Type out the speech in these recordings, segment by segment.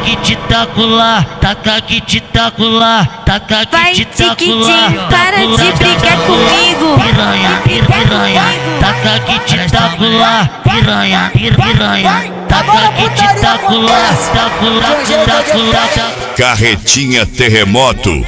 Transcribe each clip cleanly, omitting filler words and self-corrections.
que te taco lá, taca que te taco lá, taca que te taco lá. Para de brigar comigo. Piranha, piranha, taca que te taco lá, piranha, piranha, taca que te taco lá, taco lá, taco lá, taco. Carretinha Terremoto.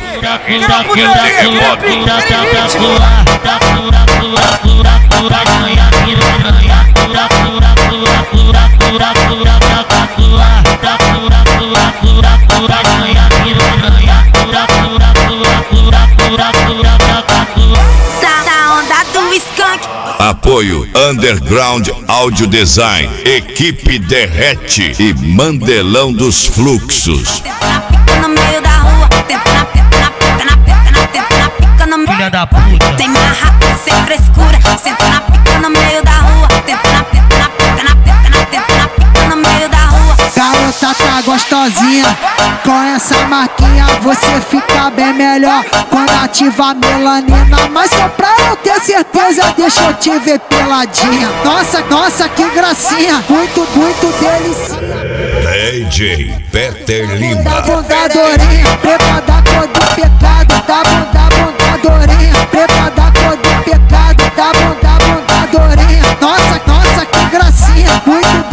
Da onda do skunk. Apoio Underground Audio Design, Equipe Derrete e Mandelão dos Fluxos. No meio da rua, tenta na pica no Filha da puta. Tem marra, sem frescura, senta na pica no meio da rua, tenta na pica no meio da rua. Garota tá gostosinha, com essa marquinha você fica bem melhor quando ativa a melanina. Mas só pra eu ter certeza, deixa eu te ver peladinha. Nossa, nossa, que gracinha, muito, muito delicinha. DJ Peter Da Lima. bondadorinha, preta da cor do pecado. Da bondadorinha, preta da cor do pecado. Da bondadorinha, nossa, nossa, que gracinha, muito,